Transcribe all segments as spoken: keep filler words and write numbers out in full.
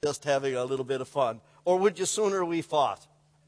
just having a little bit of fun? Or would you sooner we fought?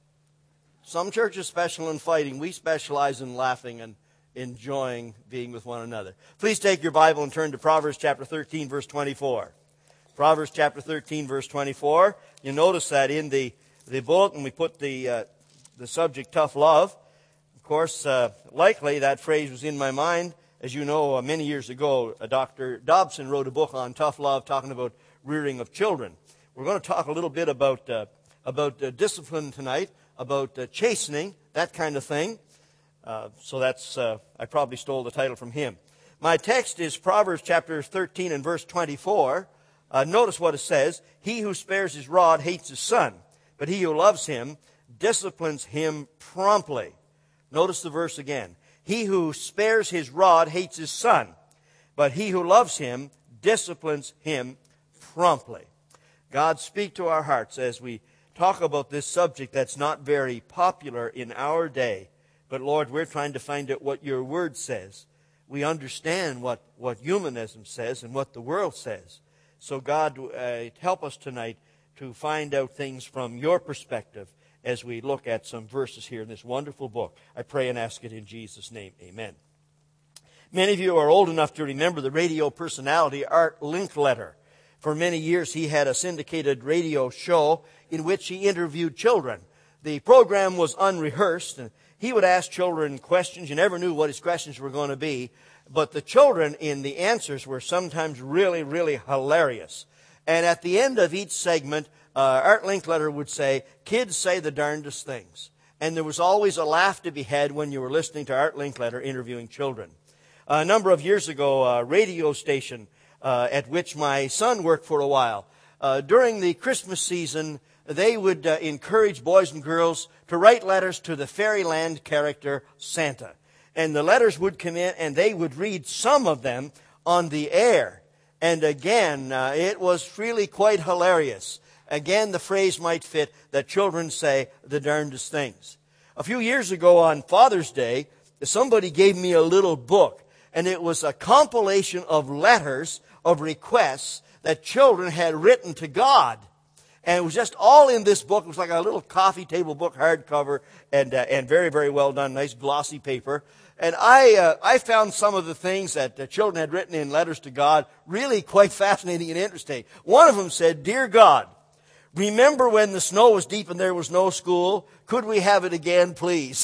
Some churches special in fighting. We specialize in laughing and enjoying being with one another. Please take your Bible and turn to Proverbs chapter thirteen, verse twenty-four. Proverbs chapter thirteen, verse twenty-four. You notice that in the, the bulletin we put the, uh, the subject, tough love. Of course, uh, likely that phrase was in my mind. As you know, uh, many years ago, uh, Doctor Dobson wrote a book on tough love, talking about rearing of children. We're going to talk a little bit about uh, about uh, discipline tonight, about uh, chastening, that kind of thing. Uh, so that's, uh, I probably stole the title from him. My text is Proverbs chapter thirteen and verse twenty-four. Uh, notice what it says. He who spares his rod hates his son, but he who loves him disciplines him promptly. Notice the verse again. He who spares his rod hates his son, but he who loves him disciplines him promptly. God, speak to our hearts as we talk about this subject that's not very popular in our day. But Lord, we're trying to find out what your word says. We understand what, what humanism says and what the world says. So God, uh, help us tonight to find out things from your perspective as we look at some verses here in this wonderful book. I pray and ask it in Jesus' name. Amen. Many of you are old enough to remember the radio personality Art Linkletter. For many years he had a syndicated radio show in which he interviewed children. The program was unrehearsed, and he would ask children questions. You never knew what his questions were going to be, but the children in the answers were sometimes really, really hilarious. And at the end of each segment, uh, Art Linkletter would say, kids say the darndest things. And there was always a laugh to be had when you were listening to Art Linkletter interviewing children. A number of years ago, a radio station uh, at which my son worked for a while, uh, during the Christmas season, they would uh, encourage boys and girls to write letters to the fairyland character Santa. And the letters would come in, and they would read some of them on the air. And again, uh, it was really quite hilarious. Again, the phrase might fit that children say the darndest things. A few years ago on Father's Day, somebody gave me a little book, and it was a compilation of letters of requests that children had written to God. And it was just all in this book. It was like a little coffee table book, hardcover, and uh, and very, very well done, nice glossy paper. And I uh, I found some of the things that the children had written in letters to God really quite fascinating and interesting. One of them said, "Dear God, remember when the snow was deep and there was no school? Could we have it again, please?"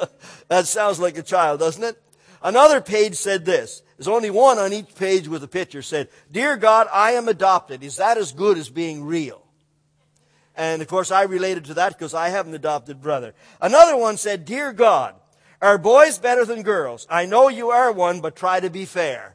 That sounds like a child, doesn't it? Another page said this. There's only one on each page with a picture. Said, "Dear God, I am adopted. Is that as good as being real?" And, of course, I related to that because I have an adopted brother. Another one said, "Dear God, are boys better than girls? I know you are one, but try to be fair."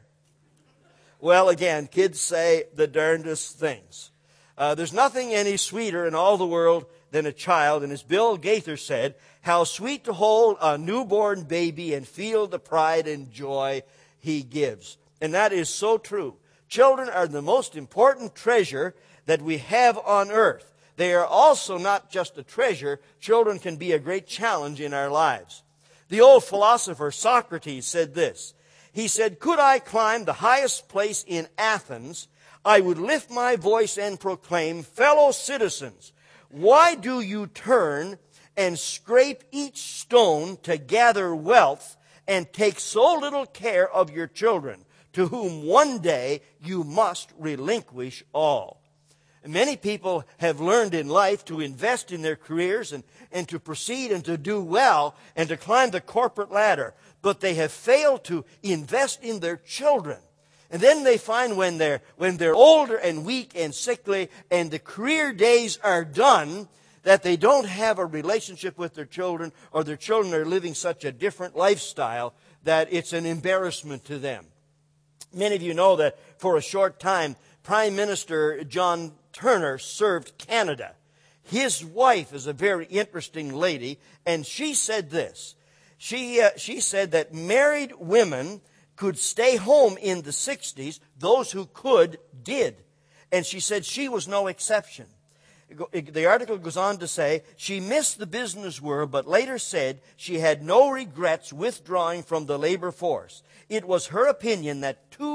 Well, again, kids say the darndest things. Uh, there's nothing any sweeter in all the world than a child. And as Bill Gaither said, how sweet to hold a newborn baby and feel the pride and joy he gives. And that is so true. Children are the most important treasure that we have on earth. They are also not just a treasure. Children can be a great challenge in our lives. The old philosopher Socrates said this. He said, "Could I climb the highest place in Athens, I would lift my voice and proclaim, 'Fellow citizens, why do you turn and scrape each stone to gather wealth and take so little care of your children, to whom one day you must relinquish all?'" Many people have learned in life to invest in their careers and, and to proceed and to do well and to climb the corporate ladder. But they have failed to invest in their children. And then they find when they're, when they're older and weak and sickly and the career days are done, that they don't have a relationship with their children, or their children are living such a different lifestyle that it's an embarrassment to them. Many of you know that for a short time, Prime Minister John Turner served Canada. His wife is a very interesting lady, and she said this. She, uh, she said that married women could stay home in the sixties. Those who could, did. And she said she was no exception. The article goes on to say, she missed the business world, but later said she had no regrets withdrawing from the labor force. It was her opinion that two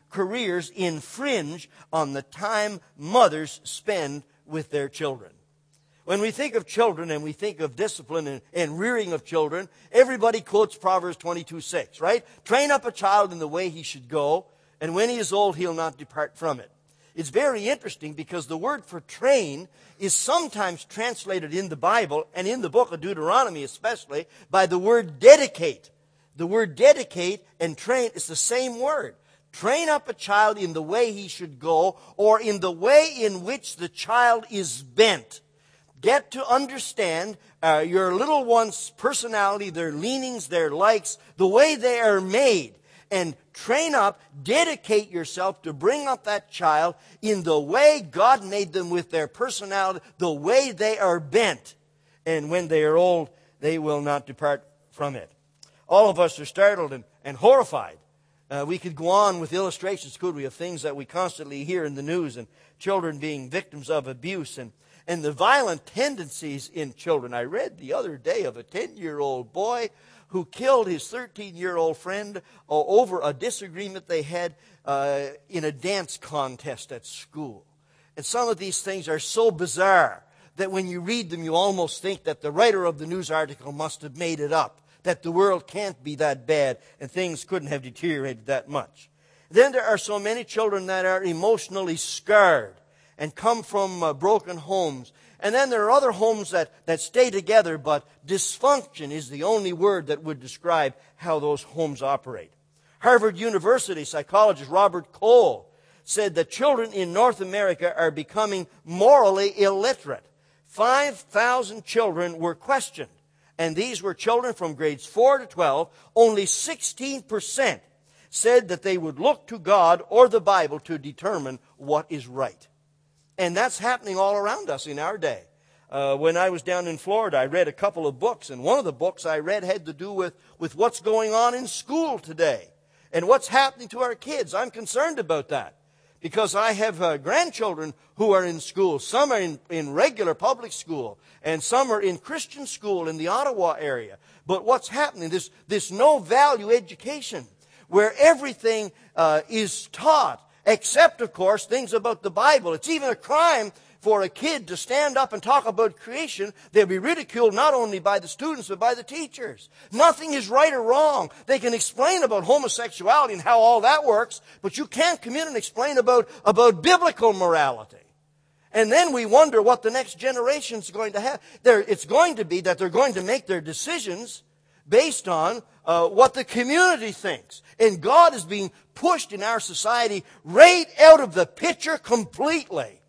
careers infringe on the time mothers spend with their children. When we think of children and we think of discipline and, and rearing of children, everybody quotes Proverbs twenty-two six, right? Train up a child in the way he should go, and when he is old, he'll not depart from it. It's very interesting because the word for train is sometimes translated in the Bible, and in the book of Deuteronomy especially, by the word dedicate. The word dedicate and train is the same word. Train up a child in the way he should go, or in the way in which the child is bent. Get to understand uh, your little one's personality, their leanings, their likes, the way they are made. And train up, dedicate yourself to bring up that child in the way God made them with their personality, the way they are bent. And when they are old, they will not depart from it. All of us are startled and, and horrified. Uh, we could go on with illustrations, could we, of things that we constantly hear in the news, and children being victims of abuse, and And the violent tendencies in children. I read the other day of a ten-year-old boy who killed his thirteen-year-old friend over a disagreement they had uh, in a dance contest at school. And some of these things are so bizarre that when you read them, you almost think that the writer of the news article must have made it up, that the world can't be that bad and things couldn't have deteriorated that much. Then there are so many children that are emotionally scarred and come from uh, broken homes. And then there are other homes that, that stay together, but dysfunction is the only word that would describe how those homes operate. Harvard University psychologist Robert Cole said that children in North America are becoming morally illiterate. five thousand children were questioned, and these were children from grades four to twelve. Only sixteen percent said that they would look to God or the Bible to determine what is right. And that's happening all around us in our day. Uh, when I was down in Florida, I read a couple of books, and one of the books I read had to do with, with what's going on in school today and what's happening to our kids. I'm concerned about that because I have uh, grandchildren who are in school. Some are in, in regular public school, and some are in Christian school in the Ottawa area. But what's happening, this, this no-value education where everything uh, is taught, except, of course, things about the Bible. It's even a crime for a kid to stand up and talk about creation. They'll be ridiculed not only by the students, but by the teachers. Nothing is right or wrong. They can explain about homosexuality and how all that works, but you can't come in and explain about, about biblical morality. And then we wonder what the next generation is going to have. They're, it's going to be that they're going to make their decisions based on uh, what the community thinks. And God is being pushed in our society right out of the picture completely.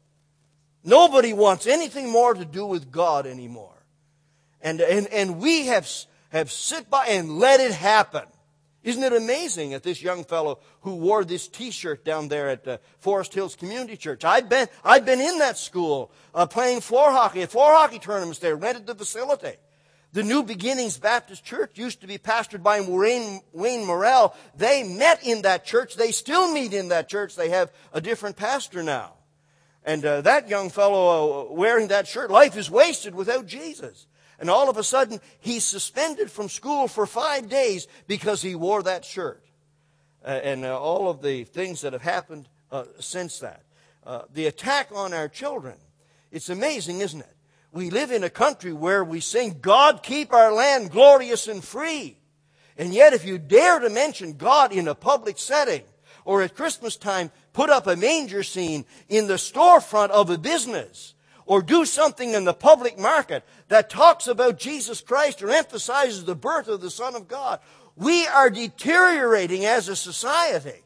Nobody wants anything more to do with God anymore. And, and, and we have, have sit by and let it happen. Isn't it amazing that this young fellow who wore this T-shirt down there at uh, Forest Hills Community Church, I've been, I've been in that school uh, playing floor hockey, at floor hockey tournaments there, rented the facility. The New Beginnings Baptist Church used to be pastored by Wayne, Wayne Morrell. They met in that church. They still meet in that church. They have a different pastor now. And uh, that young fellow uh, wearing that shirt, life is wasted without Jesus. And all of a sudden, he's suspended from school for five days because he wore that shirt. Uh, and uh, all of the things that have happened uh, since that. Uh, the attack on our children. It's amazing, isn't it? We live in a country where we sing, God keep our land glorious and free. And yet if you dare to mention God in a public setting, or at Christmas time put up a manger scene in the storefront of a business, or do something in the public market that talks about Jesus Christ or emphasizes the birth of the Son of God, we are deteriorating as a society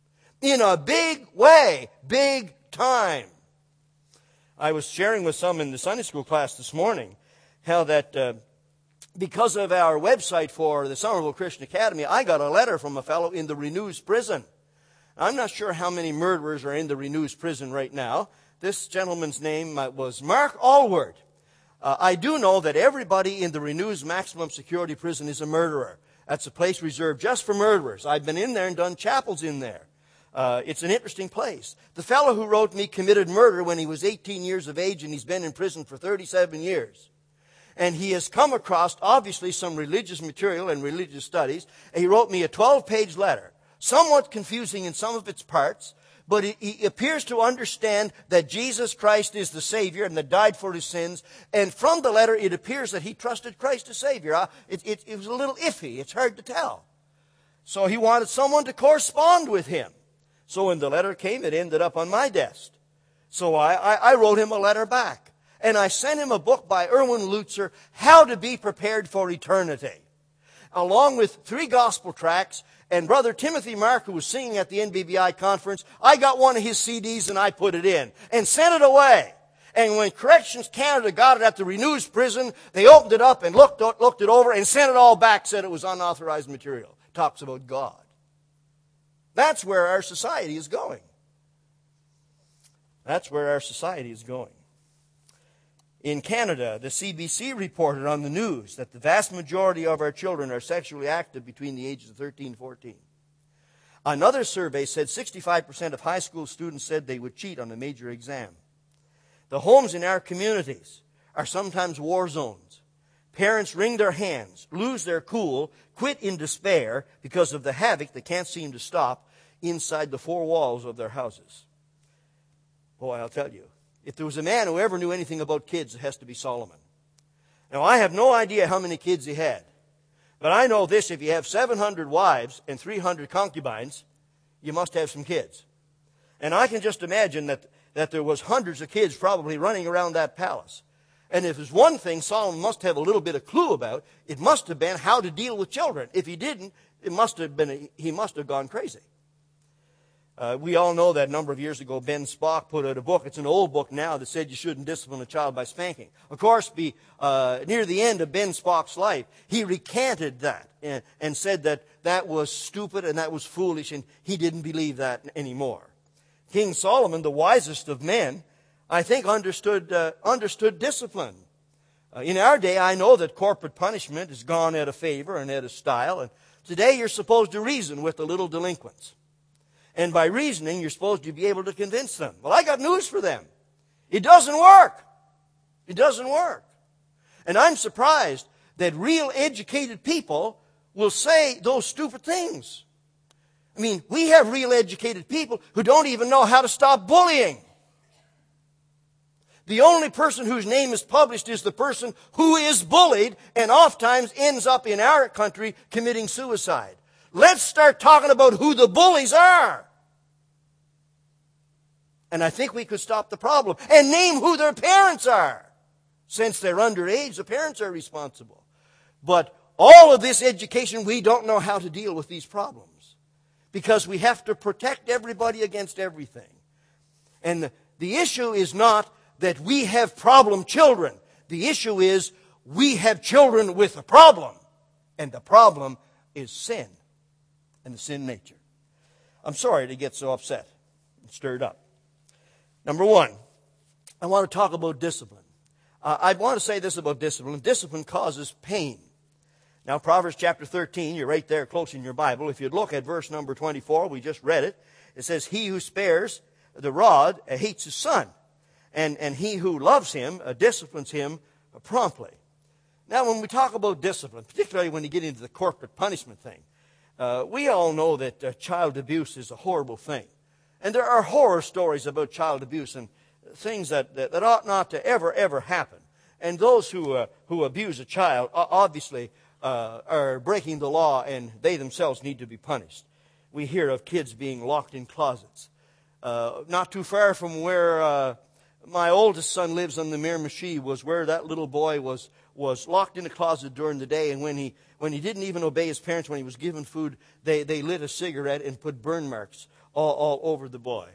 in a big way, big time. I was sharing with some in the Sunday school class this morning how that uh, because of our website for the Somerville Christian Academy, I got a letter from a fellow in the Renews prison. I'm not sure how many murderers are in the Renews prison right now. This gentleman's name was Mark Allward. Uh, I do know that everybody in the Renews maximum security prison is a murderer. That's a place reserved just for murderers. I've been in there and done chapels in there. Uh, it's an interesting place. The fellow who wrote me committed murder when he was eighteen years of age, and he's been in prison for thirty-seven years. And he has come across, obviously, some religious material and religious studies. And he wrote me a twelve-page letter somewhat confusing in some of its parts, but he, he appears to understand that Jesus Christ is the Savior and that died for his sins. And from the letter, it appears that he trusted Christ as Savior. Uh, it, it, it was a little iffy. It's hard to tell. So he wanted someone to correspond with him. So when the letter came, it ended up on my desk. So I, I, I wrote him a letter back. And I sent him a book by Erwin Lutzer, How to Be Prepared for Eternity, along with three gospel tracts. And Brother Timothy Mark, who was singing at the N B B I conference, I got one of his C Ds and I put it in and sent it away. And when Corrections Canada got it at the Renews prison, they opened it up and looked, looked it over and sent it all back, said it was unauthorized material. Talks about God. That's where our society is going. That's where our society is going. In Canada, the C B C reported on the news that the vast majority of our children are sexually active between the ages of thirteen and fourteen. Another survey said sixty-five percent of high school students said they would cheat on a major exam. The homes in our communities are sometimes war zones. Parents wring their hands, lose their cool, quit in despair because of the havoc they can't seem to stop inside the four walls of their houses. Boy, I'll tell you, if there was a man who ever knew anything about kids, it has to be Solomon. Now, I have no idea how many kids he had. But I know this, if you have seven hundred wives and three hundred concubines, you must have some kids. And I can just imagine that, that there was hundreds of kids probably running around that palace. And if there's one thing Solomon must have a little bit of clue about, it must have been how to deal with children. If he didn't, it must have been a, he must have gone crazy. Uh, we all know that a number of years ago, Ben Spock put out a book. It's an old book now that said you shouldn't discipline a child by spanking. Of course, be, uh, near the end of Ben Spock's life, he recanted that and, and said that that was stupid and that was foolish, and he didn't believe that anymore. King Solomon, the wisest of men, I think understood, uh, understood discipline. Uh, in our day, I know that corporate punishment has gone out of favor and out of style, and today you're supposed to reason with the little delinquents. And by reasoning, you're supposed to be able to convince them. Well, I got news for them. It doesn't work. It doesn't work. And I'm surprised that real educated people will say those stupid things. I mean, we have real educated people who don't even know how to stop bullying. The only person whose name is published is the person who is bullied and oftentimes ends up in our country committing suicide. Let's start talking about who the bullies are. And I think we could stop the problem. And name who their parents are. Since they're underage, the parents are responsible. But all of this education, we don't know how to deal with these problems. Because we have to protect everybody against everything. And the, the issue is not that we have problem children. The issue is we have children with a problem. And the problem is sin. And the sin nature. I'm sorry to get so upset and stirred up. Number one, I want to talk about discipline. Uh, I want to say this about discipline. Discipline causes pain. Now, Proverbs chapter thirteen, you're right there close in your Bible. If you'd look at verse number twenty-four, we just read it. It says, he who spares the rod uh, hates his son. And, and he who loves him uh, disciplines him uh, promptly. Now, when we talk about discipline, particularly when you get into the corporate punishment thing, Uh, we all know that uh, child abuse is a horrible thing. And there are horror stories about child abuse and things that, that, that ought not to ever, ever happen. And those who, uh, who abuse a child obviously uh, are breaking the law, and they themselves need to be punished. We hear of kids being locked in closets. Uh, not too far from where uh, my oldest son lives on the Miramichi was where that little boy was was locked in a closet during the day, and when he when he didn't even obey his parents when he was given food, they, they lit a cigarette and put burn marks all, all over the boy.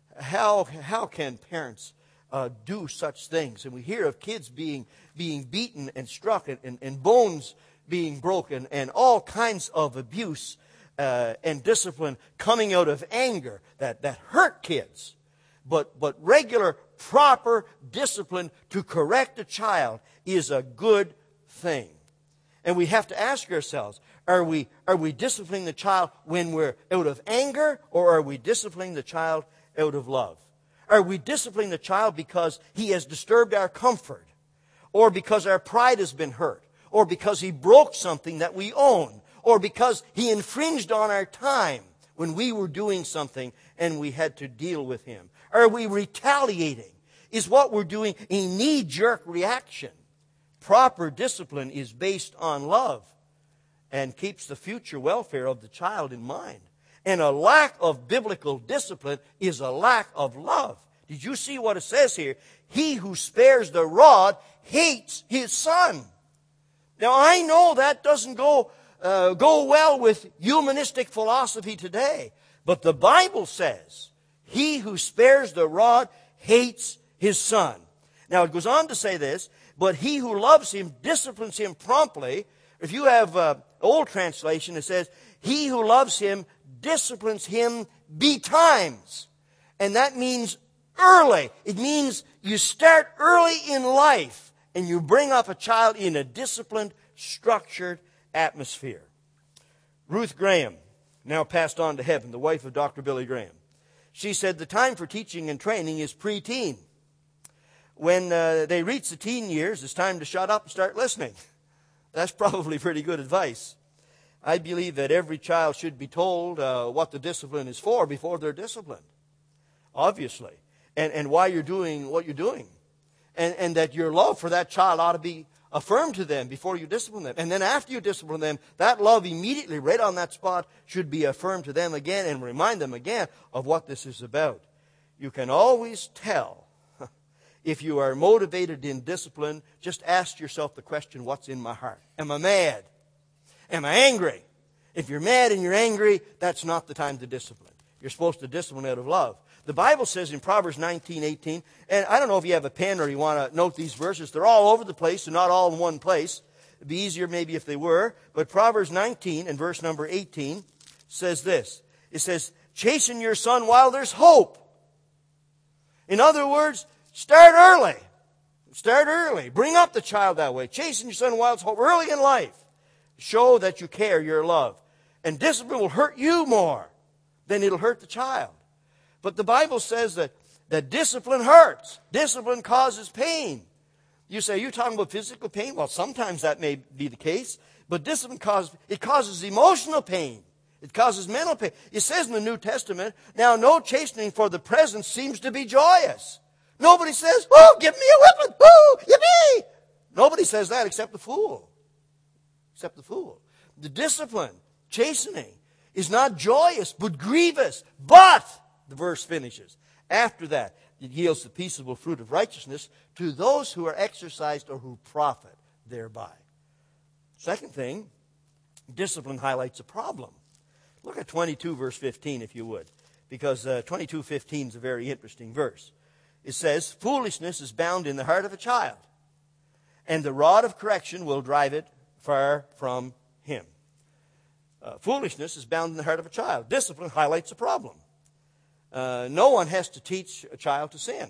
How how can parents uh, do such things? And we hear of kids being being beaten and struck and, and, and bones being broken and all kinds of abuse uh, and discipline coming out of anger that, that hurt kids. But but regular, proper discipline to correct a child is a good thing. And we have to ask ourselves, are we, are we disciplining the child when we're out of anger, or are we disciplining the child out of love? Are we disciplining the child because he has disturbed our comfort, or because our pride has been hurt, or because he broke something that we own, or because he infringed on our time when we were doing something and we had to deal with him? Are we retaliating? Is what we're doing a knee-jerk reaction? Proper discipline is based on love and keeps the future welfare of the child in mind. And a lack of biblical discipline is a lack of love. Did you see what it says here? He who spares the rod hates his son. Now, I know that doesn't go, uh, go well with humanistic philosophy today. But the Bible says, he who spares the rod hates his son. Now, it goes on to say this, but he who loves him disciplines him promptly. If you have uh, old translation, it says, he who loves him disciplines him betimes. And that means early. It means you start early in life and you bring up a child in a disciplined, structured atmosphere. Ruth Graham, now passed on to heaven, the wife of Doctor Billy Graham. She said the time for teaching and training is pre-teen. When uh, they reach the teen years, it's time to shut up and start listening. That's probably pretty good advice. I believe that every child should be told uh, what the discipline is for before they're disciplined, obviously, and, and why you're doing what you're doing. And, and that your love for that child ought to be affirmed to them before you discipline them. And then after you discipline them, that love immediately, right on that spot, should be affirmed to them again and remind them again of what this is about. You can always tell if you are motivated in discipline. Just ask yourself the question, what's in my heart? Am I mad? Am I angry? If you're mad and you're angry, that's not the time to discipline. You're supposed to discipline out of love. The Bible says in Proverbs nineteen eighteen, and I don't know if you have a pen or you want to note these verses. They're all over the place and not all in one place. It'd be easier maybe if they were. But Proverbs nineteen and verse number eighteen says this. It says, chasten your son while there's hope. In other words, start early. Start early. Bring up the child that way. Chasten your son while there's hope early in life. Show that you care, your love. And discipline will hurt you more than it'll hurt the child. But the Bible says that, that discipline hurts. Discipline causes pain. You say, you're talking about physical pain? Well, sometimes that may be the case. But discipline causes, it causes emotional pain. It causes mental pain. It says in the New Testament, now no chastening for the present seems to be joyous. Nobody says, oh, give me a whipping. Oh, yippee. Nobody says that except the fool. Except the fool. The discipline, chastening, is not joyous, but grievous. But, the verse finishes, after that, it yields the peaceable fruit of righteousness to those who are exercised or who profit thereby. Second thing, discipline highlights a problem. Look at twenty-two, verse fifteen, if you would, because uh, twenty-two fifteen is a very interesting verse. It says, foolishness is bound in the heart of a child, and the rod of correction will drive it far from him. Uh, foolishness is bound in the heart of a child. Discipline highlights a problem. Uh, no one has to teach a child to sin.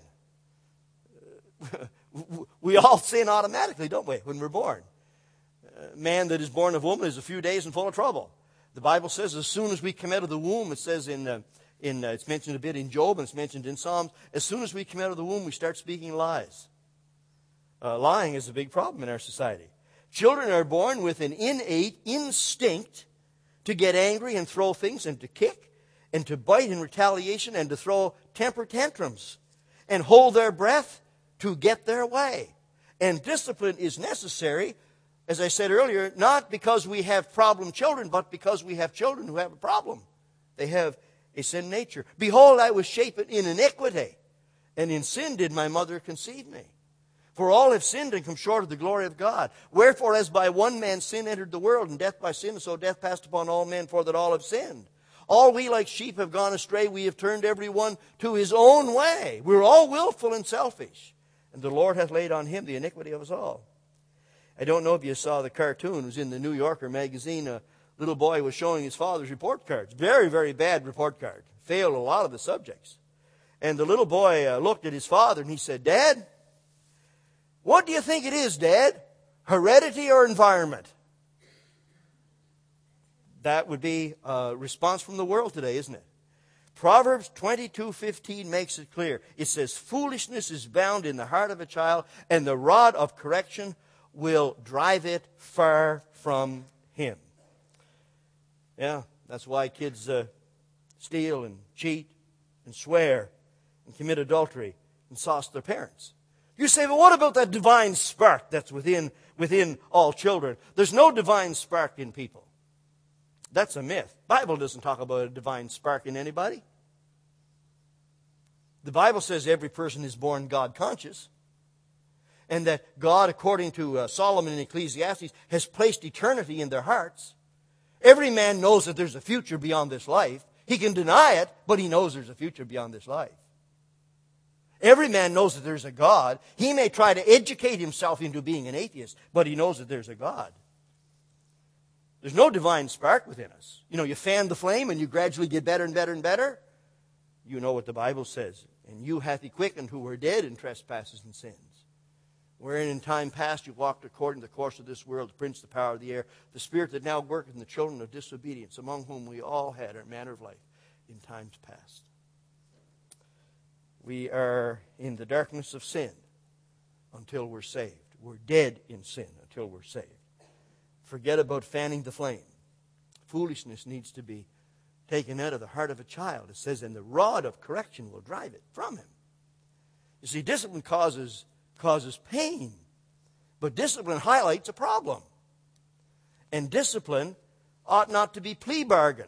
Uh, we all sin automatically, don't we, when we're born? A man that is born of woman is a few days and full of trouble. The Bible says as soon as we come out of the womb, it says in, uh, in uh, it's mentioned a bit in Job and it's mentioned in Psalms, as soon as we come out of the womb, we start speaking lies. Uh, lying is a big problem in our society. Children are born with an innate instinct to get angry and throw things and to kick and to bite in retaliation and to throw temper tantrums and hold their breath to get their way. And discipline is necessary, as I said earlier, not because we have problem children, but because we have children who have a problem. They have a sin nature. Behold, I was shapen in iniquity, and in sin did my mother conceive me. For all have sinned and come short of the glory of God. Wherefore, as by one man sin entered the world, and death by sin, so death passed upon all men, for that all have sinned. All we like sheep have gone astray. We have turned every one to his own way. We're all willful and selfish. And the Lord hath laid on him the iniquity of us all. I don't know if you saw the cartoon. It was in the New Yorker magazine. A little boy was showing his father's report cards. Very, very bad report card. Failed a lot of the subjects. And the little boy uh, looked at his father and he said, Dad, what do you think it is, Dad? Heredity or environment? That would be a response from the world today, isn't it? Proverbs twenty-two fifteen makes it clear. It says, foolishness is bound in the heart of a child, and the rod of correction will drive it far from him. Yeah, that's why kids uh, steal and cheat and swear and commit adultery and sauce their parents. You say, well, what about that divine spark that's within, within all children? There's no divine spark in people. That's a myth. The Bible doesn't talk about a divine spark in anybody. The Bible says every person is born God conscious, and that God, according to uh, Solomon in Ecclesiastes, has placed eternity in their hearts. Every man knows that there's a future beyond this life. He can deny it, but he knows there's a future beyond this life. Every man knows that there's a God. He may try to educate himself into being an atheist, but he knows that there's a God. There's no divine spark within us. You know, you fan the flame and you gradually get better and better and better. You know what the Bible says. And you hath he quickened who were dead in trespasses and sins, wherein in time past you walked according to the course of this world, the prince, the power of the air, the spirit that now worketh in the children of disobedience, among whom we all had our manner of life in times past. We are in the darkness of sin until we're saved. We're dead in sin until we're saved. Forget about fanning the flame. Foolishness needs to be taken out of the heart of a child. It says, and the rod of correction will drive it from him. You see, discipline causes, causes pain, but discipline highlights a problem. And discipline ought not to be plea bargained.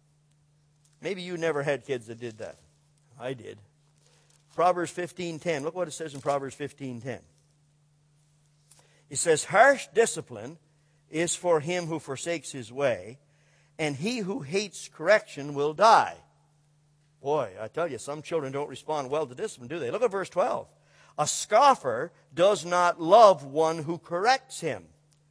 Maybe you never had kids that did that. I did. Proverbs fifteen ten. Look what it says in Proverbs fifteen ten. It says, harsh discipline is for him who forsakes his way, and he who hates correction will die. Boy, I tell you, some children don't respond well to discipline, do they? Look at verse twelve. A scoffer does not love one who corrects him,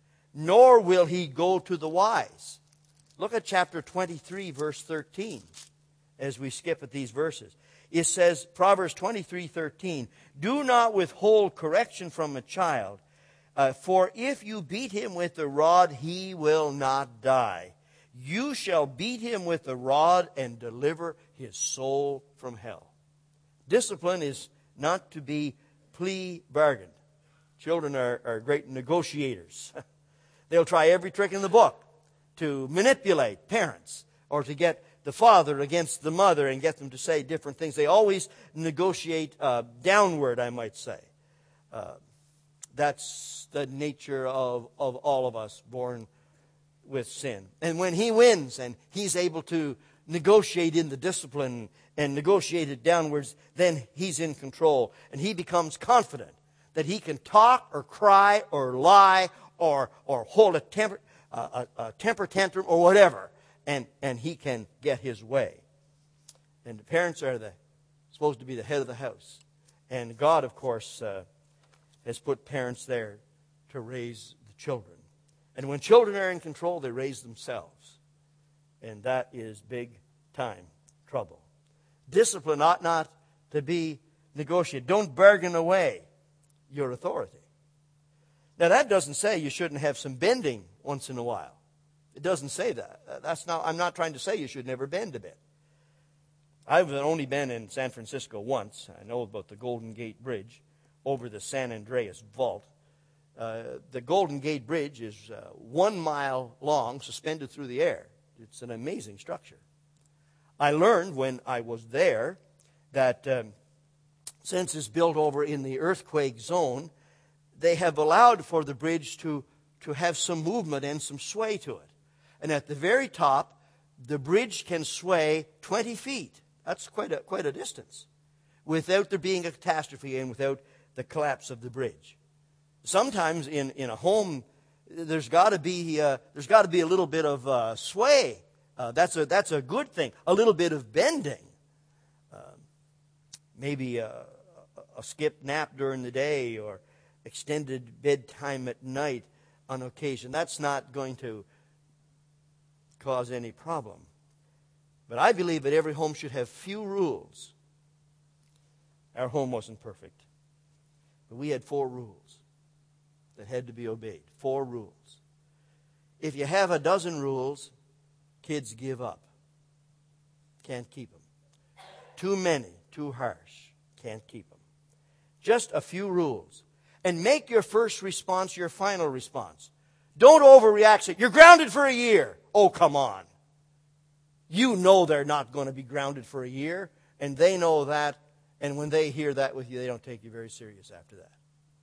nor will he go to the wise. Look at chapter twenty-three, verse thirteen, as we skip at these verses. It says, Proverbs twenty-three thirteen, do not withhold correction from a child, uh, for if you beat him with the rod, he will not die. You shall beat him with the rod and deliver his soul from hell. Discipline is not to be plea bargained. Children are, are great negotiators. They'll try every trick in the book to manipulate parents or to get the father against the mother and get them to say different things. They always negotiate uh, downward, I might say. Uh, that's the nature of, of all of us born with sin. And when he wins and he's able to negotiate in the discipline and negotiate it downwards, then he's in control. And he becomes confident that he can talk or cry or lie or, or hold a temper, uh, a, a temper tantrum or whatever. And, and he can get his way. And the parents are the, supposed to be the head of the house. And God, of course, uh, has put parents there to raise the children. And when children are in control, they raise themselves. And that is big time trouble. Discipline ought not to be negotiated. Don't bargain away your authority. Now, that doesn't say you shouldn't have some bending once in a while. It doesn't say that. That's not, I'm not trying to say you should never bend a bit. I've only been in San Francisco once. I know about the Golden Gate Bridge over the San Andreas Vault. Uh, the Golden Gate Bridge is uh, one mile long, suspended through the air. It's an amazing structure. I learned when I was there that um, since it's built over in the earthquake zone, they have allowed for the bridge to, to have some movement and some sway to it. And at the very top, the bridge can sway twenty feet. That's quite a, quite a distance, without there being a catastrophe and without the collapse of the bridge. Sometimes in, in a home, there's got to be uh, there's got to be a little bit of uh, sway. Uh, that's a that's a good thing. A little bit of bending. Uh, maybe a, a skip nap during the day or extended bedtime at night on occasion. That's not going to cause any problem. But I believe that every home should have few rules. Our home wasn't perfect, but we had four rules that had to be obeyed. Four rules. If you have a dozen rules, kids give up. Can't keep them. Too many, too harsh. Can't keep them. Just a few rules. And make your first response your final response. Don't overreact. You're grounded for a year. Oh, come on. You know they're not going to be grounded for a year, and they know that, and when they hear that with you, they don't take you very serious after that.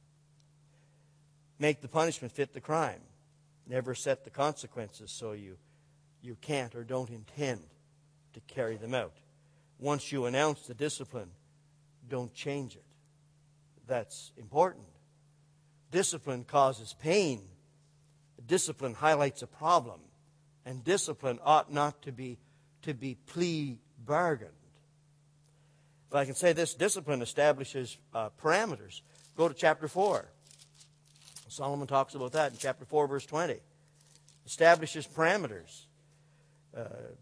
Make the punishment fit the crime. Never set the consequences so you, you can't or don't intend to carry them out. Once you announce the discipline, don't change it. That's important. Discipline causes pain. Discipline highlights a problem. And discipline ought not to be, to be plea bargained. If I can say this, discipline establishes uh, parameters. Go to chapter four. Solomon talks about that in chapter four, verse twenty. Establishes parameters. Uh,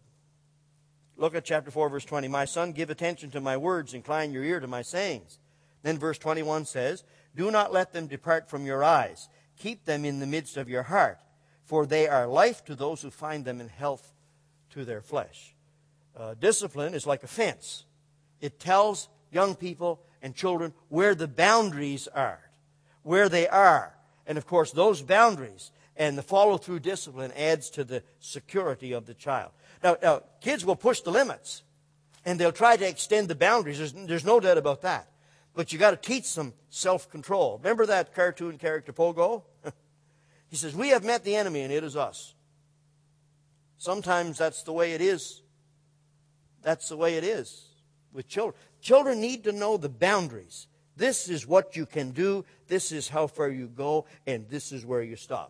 look at chapter four, verse twenty. My son, give attention to my words, incline your ear to my sayings. Then verse twenty-one says, do not let them depart from your eyes. Keep them in the midst of your heart, for they are life to those who find them and health to their flesh. Uh, discipline is like a fence. It tells young people and children where the boundaries are, where they are. And of course, those boundaries and the follow-through discipline adds to the security of the child. Now, now kids will push the limits, and they'll try to extend the boundaries. There's, there's no doubt about that. But you got to teach them self-control. Remember that cartoon character Pogo? He says, we have met the enemy, and it is us. Sometimes that's the way it is. That's the way it is with children. Children need to know the boundaries. This is what you can do. This is how far you go. And this is where you stop.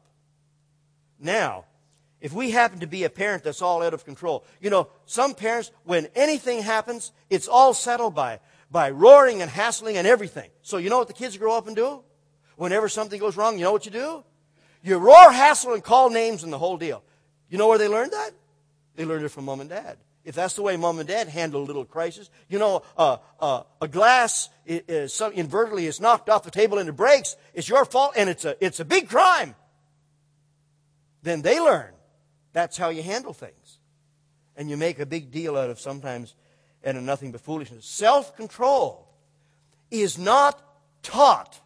Now, if we happen to be a parent that's all out of control. You know, some parents, when anything happens, it's all settled by, by roaring and hassling and everything. So you know what the kids grow up and do? Whenever something goes wrong, you know what you do? You roar, hassle, and call names and the whole deal. You know where they learned that? They learned it from mom and dad. If that's the way mom and dad handle a little crisis, you know, uh, uh, a glass is, some, inadvertently is knocked off the table and it breaks. It's your fault, and it's a it's a big crime. Then they learn that's how you handle things, and you make a big deal out of sometimes and of nothing but foolishness. Self-control is not taught.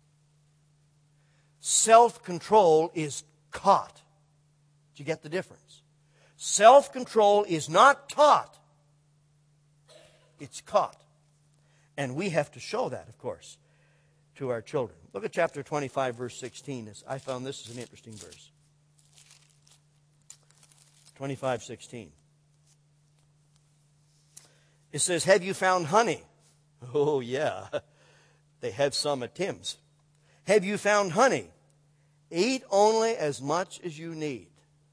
Self-control is caught. Do you get the difference? Self-control is not taught. It's caught. And we have to show that, of course, to our children. Look at chapter twenty-five, verse sixteen. I found this is an interesting verse. twenty-five sixteen. It says, have you found honey? Oh, yeah. They have some at Tim's. Have you found honey? Eat only as much as you need,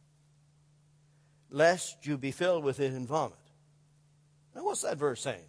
lest you be filled with it and vomit. Now, what's that verse saying?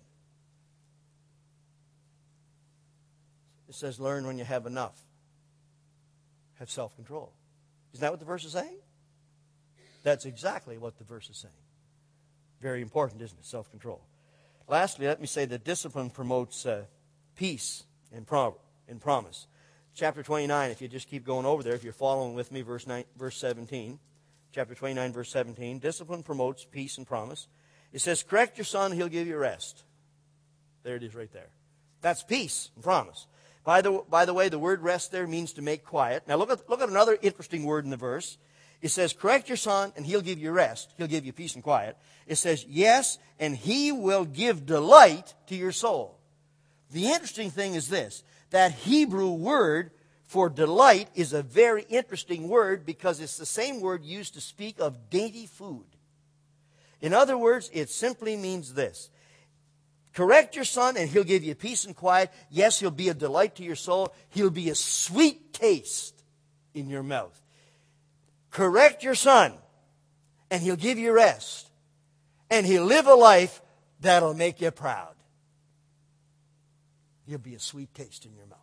It says, learn when you have enough. Have self-control. Isn't that what the verse is saying? That's exactly what the verse is saying. Very important, isn't it? Self-control. Lastly, let me say that discipline promotes uh, peace and, pro- and promise. Chapter twenty-nine, if you just keep going over there, if you're following with me, verse nine, verse seventeen. Chapter twenty-nine, verse seventeen. Discipline promotes peace and promise. It says, correct your son, he'll give you rest. There it is right there. That's peace and promise. By the, by the way, the word rest there means to make quiet. Now look at, look at another interesting word in the verse. It says, correct your son, and he'll give you rest. He'll give you peace and quiet. It says, yes, and he will give delight to your soul. The interesting thing is this. That Hebrew word for delight is a very interesting word because it's the same word used to speak of dainty food. In other words, it simply means this. Correct your son and he'll give you peace and quiet. Yes, he'll be a delight to your soul. He'll be a sweet taste in your mouth. Correct your son and he'll give you rest. And he'll live a life that'll make you proud. He'll be a sweet taste in your mouth.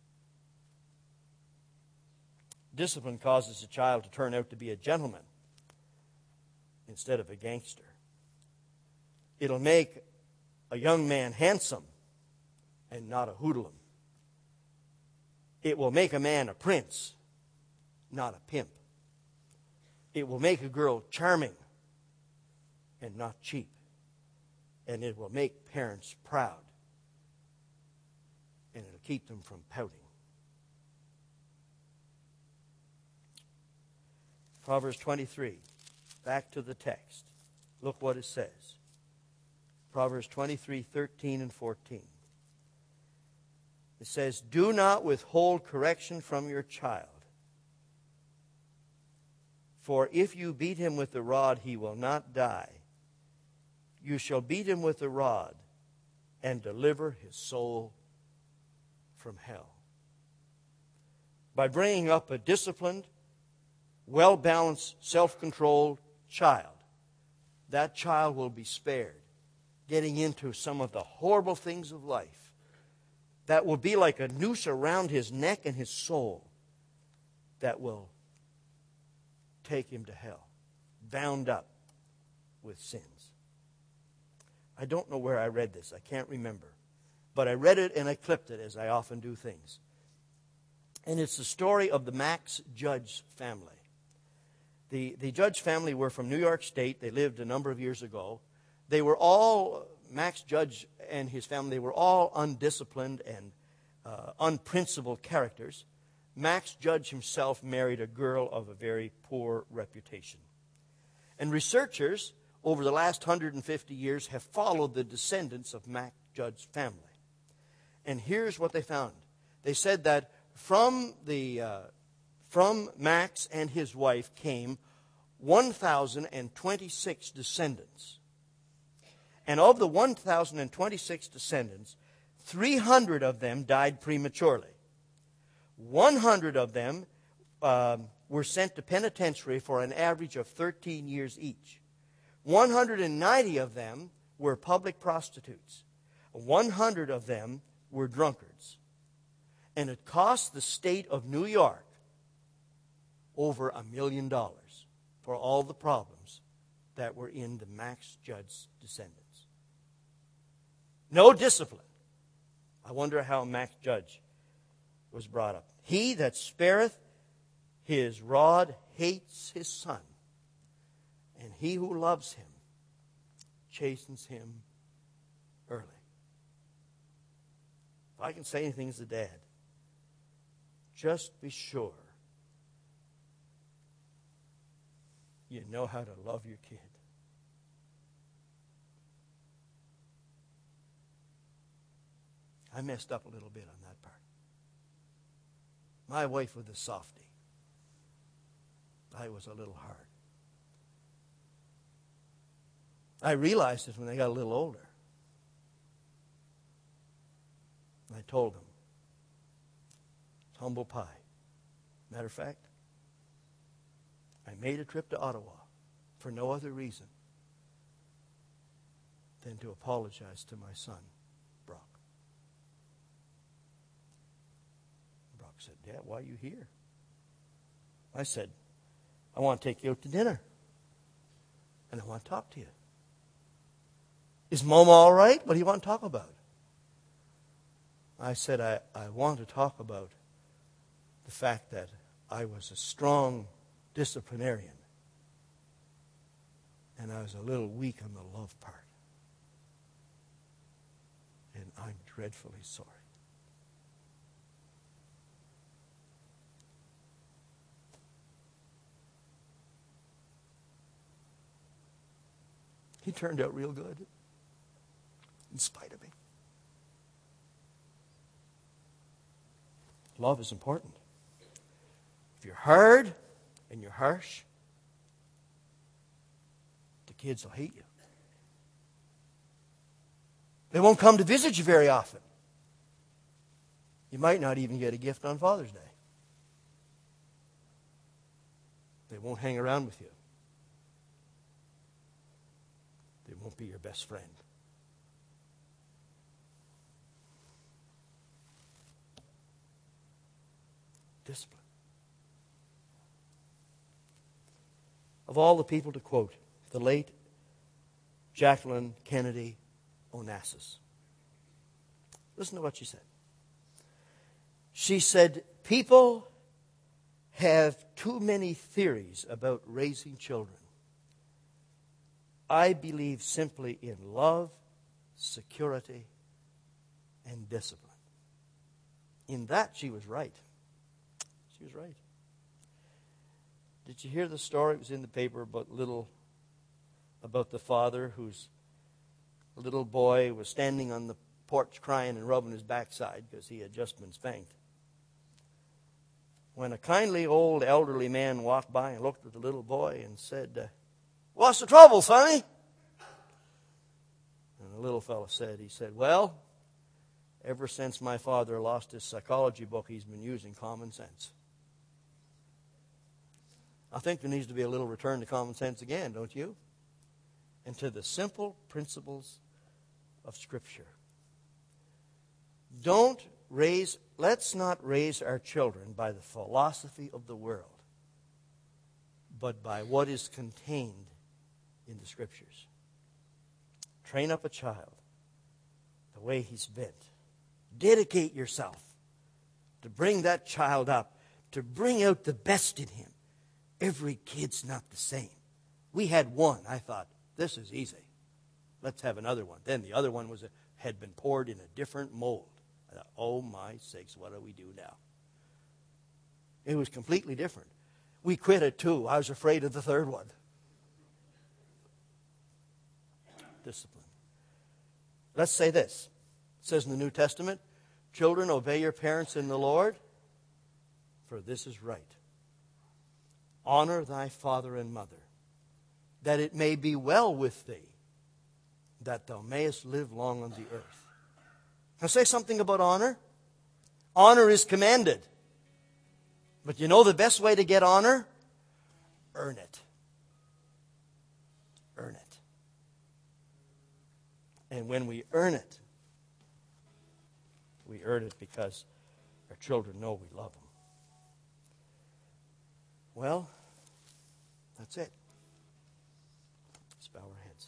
Discipline causes a child to turn out to be a gentleman instead of a gangster. It'll make a young man handsome and not a hoodlum. It will make a man a prince, not a pimp. It will make a girl charming and not cheap. And it will make parents proud. And it'll keep them from pouting. Proverbs twenty-three. Back to the text. Look what it says. Proverbs twenty-three, thirteen and fourteen. It says, "Do not withhold correction from your child. For if you beat him with the rod, he will not die. You shall beat him with the rod and deliver his soul from hell." By bringing up a disciplined, well-balanced, self-controlled child, that child will be spared getting into some of the horrible things of life that will be like a noose around his neck and his soul that will take him to hell, bound up with sins. I don't know where I read this. I can't remember. But I read it and I clipped it, as I often do things. And it's the story of the Max Judge family. The, the Judge family were from New York State. They lived a number of years ago. They were all, Max Judge and his family, they were all undisciplined and uh, unprincipled characters. Max Judge himself married a girl of a very poor reputation. And researchers over the last one hundred fifty years have followed the descendants of Max Judge's family. And here's what they found. They said that from the uh, from Max and his wife came one thousand twenty-six descendants. And of the one thousand twenty-six descendants, three hundred of them died prematurely. one hundred of them um, were sent to penitentiary for an average of thirteen years each. one hundred ninety of them were public prostitutes. one hundred of them were drunkards. And it cost the state of New York over a million dollars for all the problems that were in the Max Judge descendants. No discipline. I wonder how Max Judge was brought up. He that spareth his rod hates his son, and he who loves him chastens him early. If I can say anything as a dad, just be sure you know how to love your kid. I messed up a little bit on that part. My wife was a softie. I was a little hard. I realized it when they got a little older. I told them, it's humble pie. Matter of fact, I made a trip to Ottawa for no other reason than to apologize to my son, Brock. Brock said, "Dad, why are you here?" I said, "I want to take you out to dinner. And I want to talk to you." "Is Mom all right? What do you want to talk about?" I said, I, I want to talk about the fact that I was a strong disciplinarian and I was a little weak on the love part. And I'm dreadfully sorry. He turned out real good, in spite of me. Love is important. If you're hard and you're harsh, the kids will hate you. They won't come to visit you very often. You might not even get a gift on Father's Day. They won't hang around with you. They won't be your best friend. Discipline. Of all the people to quote, the late Jacqueline Kennedy Onassis. Listen to what she said. She said, "People have too many theories about raising children. I believe simply in love, security, and discipline." In that, she was right. She was right. Did you hear the story? It was in the paper about little, about the father whose little boy was standing on the porch crying and rubbing his backside because he had just been spanked. When a kindly old elderly man walked by and looked at the little boy and said, uh, "What's the trouble, sonny?" And the little fellow said, he said, "Well, ever since my father lost his psychology book, he's been using common sense." I think there needs to be a little return to common sense again, don't you? And to the simple principles of Scripture. Don't raise, let's not raise our children by the philosophy of the world, but by what is contained in the Scriptures. Train up a child the way he's bent. Dedicate yourself to bring that child up, to bring out the best in him. Every kid's not the same. We had one. I thought, this is easy. Let's have another one. Then the other one was a, had been poured in a different mold. I thought, oh my sakes, what do we do now? It was completely different. We quit at two. I was afraid of the third one. Discipline. Let's say this. It says in the New Testament, "Children, obey your parents in the Lord, for this is right. Honor thy father and mother, that it may be well with thee, that thou mayest live long on the earth." Now say something about honor. Honor is commanded. But you know the best way to get honor? Earn it. Earn it. And when we earn it, we earn it because our children know we love them. Well, that's it. Let's bow our heads.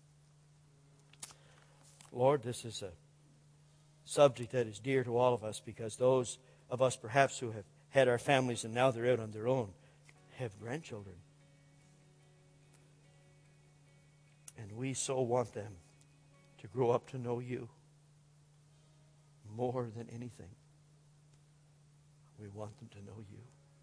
Lord, this is a subject that is dear to all of us because those of us perhaps who have had our families and now they're out on their own have grandchildren. And we so want them to grow up to know you more than anything. We want them to know you.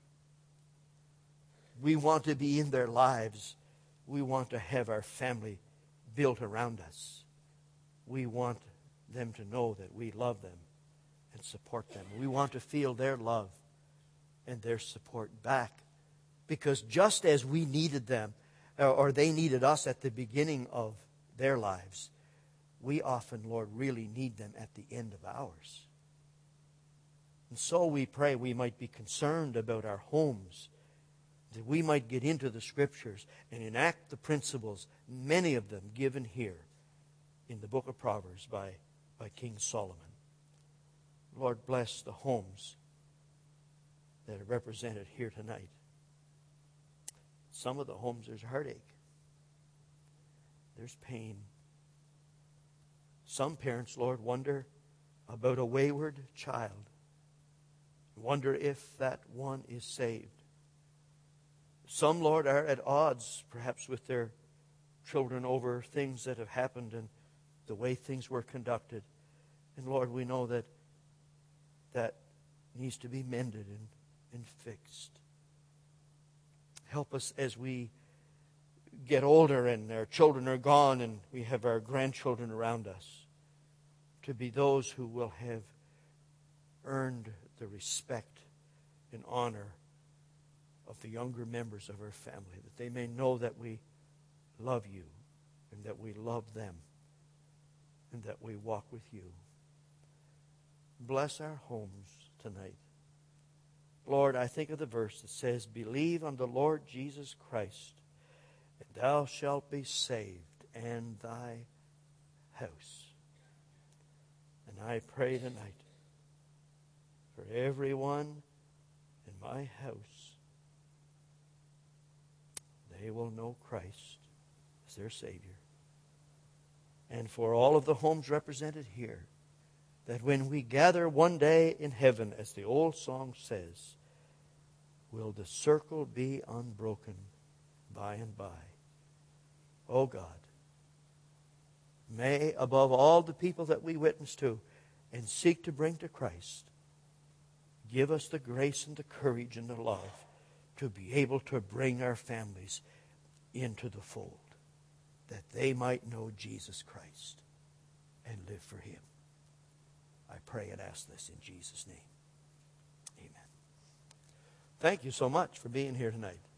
We want to be in their lives. We want to have our family built around us. We want them to know that we love them and support them. We want to feel their love and their support back. Because just as we needed them, or they needed us at the beginning of their lives, we often, Lord, really need them at the end of ours. And so we pray we might be concerned about our homes, that we might get into the Scriptures and enact the principles, many of them given here in the book of Proverbs by, by King Solomon. Lord, bless the homes that are represented here tonight. Some of the homes, there's heartache. There's pain. Some parents, Lord, wonder about a wayward child. Wonder if that one is saved. Some, Lord, are at odds perhaps with their children over things that have happened and the way things were conducted. And Lord, we know that that needs to be mended and, and fixed. Help us as we get older and our children are gone and we have our grandchildren around us to be those who will have earned the respect and honor of the younger members of our family, that they may know that we love you and that we love them and that we walk with you. Bless our homes tonight. Lord, I think of the verse that says, "Believe on the Lord Jesus Christ, and thou shalt be saved, and thy house." And I pray tonight for everyone in my house, they will know Christ as their Savior. And for all of the homes represented here, that when we gather one day in heaven, as the old song says, will the circle be unbroken by and by. Oh God, may above all the people that we witness to and seek to bring to Christ, give us the grace and the courage and the love to be able to bring our families into the fold, that they might know Jesus Christ and live for Him. I pray and ask this in Jesus' name. Amen. Thank you so much for being here tonight.